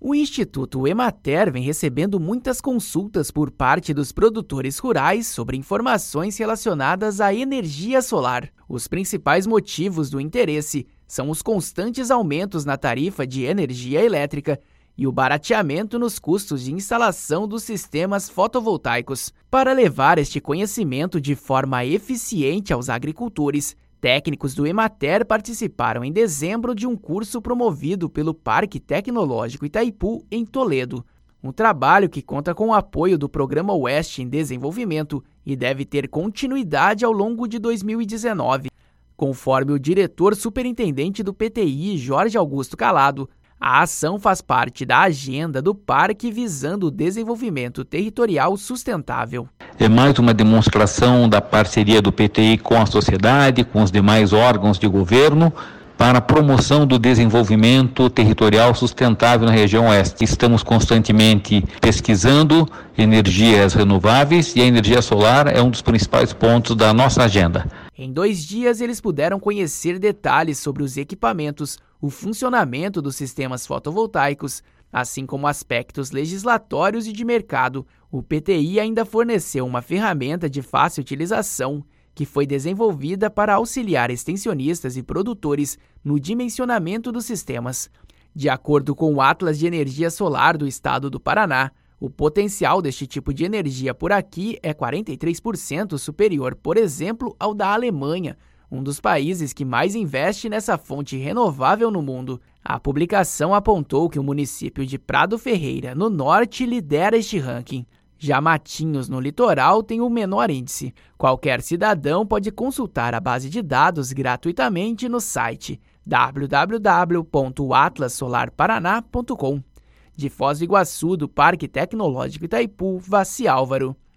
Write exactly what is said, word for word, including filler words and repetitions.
O Instituto Emater vem recebendo muitas consultas por parte dos produtores rurais sobre informações relacionadas à energia solar. Os principais motivos do interesse são os constantes aumentos na tarifa de energia elétrica e o barateamento nos custos de instalação dos sistemas fotovoltaicos. Para levar este conhecimento de forma eficiente aos agricultores, técnicos do Emater participaram em dezembro de um curso promovido pelo Parque Tecnológico Itaipu, em Toledo. Um trabalho que conta com o apoio do Programa Oeste em Desenvolvimento e deve ter continuidade ao longo de dois mil e dezenove. Conforme o diretor superintendente do P T I, Jorge Augusto Calado, a ação faz parte da agenda do parque visando o desenvolvimento territorial sustentável. É mais uma demonstração da parceria do P T I com a sociedade, com os demais órgãos de governo, para a promoção do desenvolvimento territorial sustentável na região oeste. Estamos constantemente pesquisando energias renováveis e a energia solar é um dos principais pontos da nossa agenda. Em dois dias, eles puderam conhecer detalhes sobre os equipamentos, o funcionamento dos sistemas fotovoltaicos, assim como aspectos legislatórios e de mercado. O P T I ainda forneceu uma ferramenta de fácil utilização que foi desenvolvida para auxiliar extensionistas e produtores no dimensionamento dos sistemas. De acordo com o Atlas de Energia Solar do Estado do Paraná, o potencial deste tipo de energia por aqui é quarenta e três por cento superior, por exemplo, ao da Alemanha, um dos países que mais investe nessa fonte renovável no mundo. A publicação apontou que o município de Prado Ferreira, no norte, lidera este ranking. Já Matinhos, no litoral, tem o menor índice. Qualquer cidadão pode consultar a base de dados gratuitamente no site w w w ponto atlas solar paraná ponto com. De Foz do Iguaçu, do Parque Tecnológico Itaipu, Vassi Álvaro.